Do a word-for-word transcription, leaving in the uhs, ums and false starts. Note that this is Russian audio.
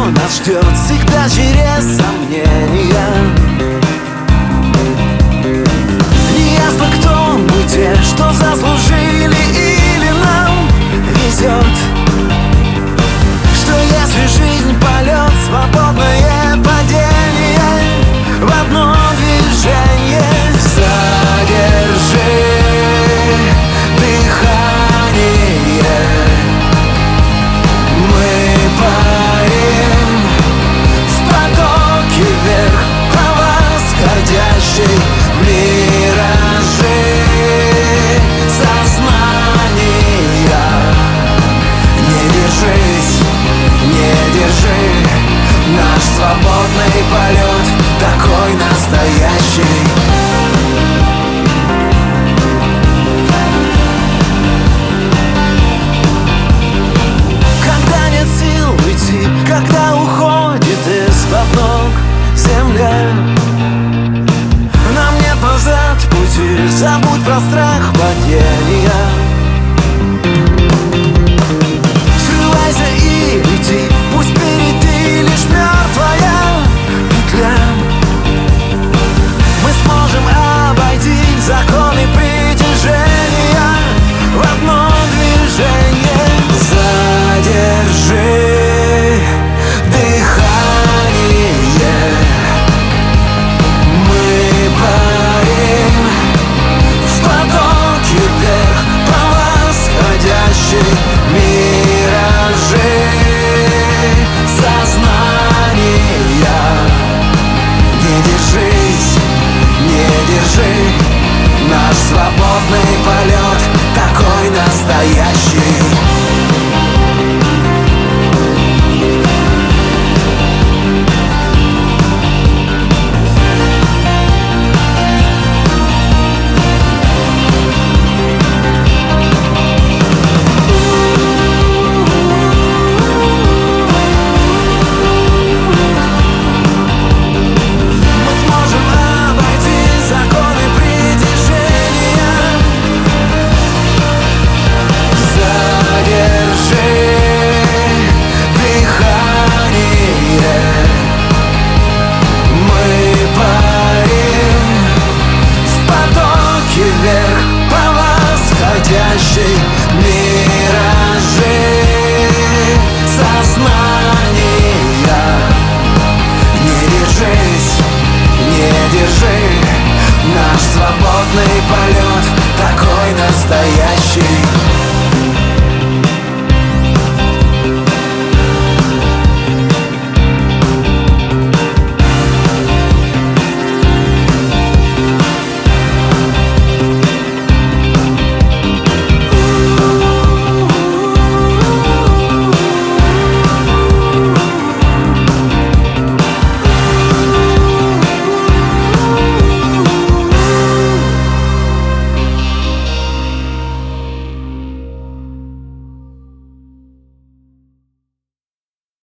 что нас ждет всегда через сомнения. Неясно, кто мы те, что заслужили, или нам везет, что если жизнь полет, свободное падение в одно движение. Задержи дыхание, мы парим в потоке вверх, а восходящий миражи сознания. Не держись, не держи наш свободный полет, такой настоящий.